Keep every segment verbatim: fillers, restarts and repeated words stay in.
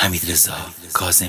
حمیدرضا کاظمی.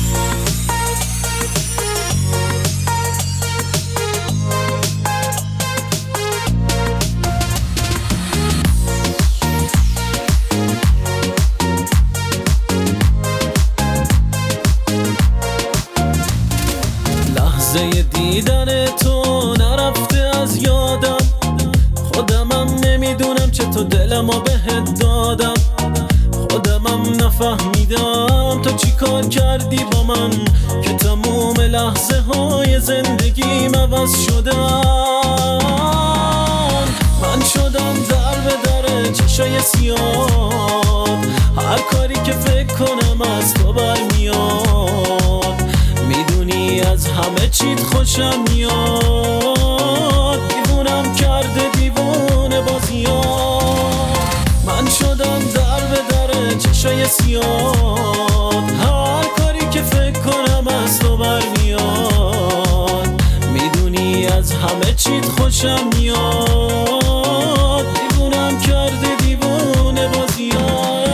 لحظه دیدن تو نرفته از یادم، خودمم نمیدونم چطور دلمو بهت دادم، خودمم نفهمیدم تو چی کار کردی با من که تموم لحظه های زندگیم عوض شدن. من شدم در به در چشای سیاه، هر کاری که فکر کنم از تو برمیاد، میدونی از همه چیت خوشم میاد، دیوونم کرده دیوونه بازیات. من شدم در به در چشای سیاه، هر کاری که فکر کنم از تو برمیاد، میدونی از همه چیت خوشم میاد، دیوونم کرده دیوونه بازیات.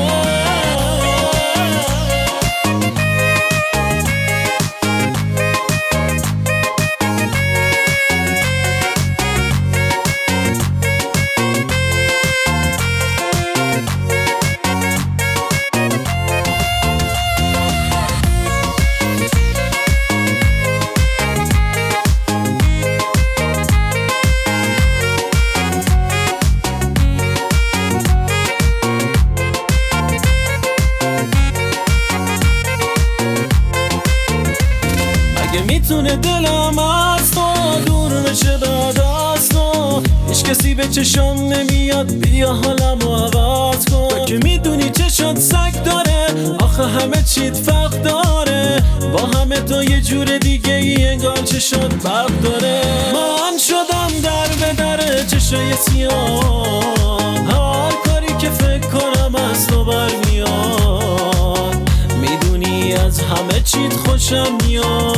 میتونه دلم از تو دور بشه بعد از تو، هیچ کسی به چشم نمیاد بیا حالمو عوض کن. که میدونی چشات سگ داره آخه همه چیت فرق داره، با همه تو یه جور دیگه ای انگار چشات برق داره. من شدم در به در چشای سیاه، هر کاری که فکر کنم از تو برمیاد، میدونی از همه چیت خوشم میاد،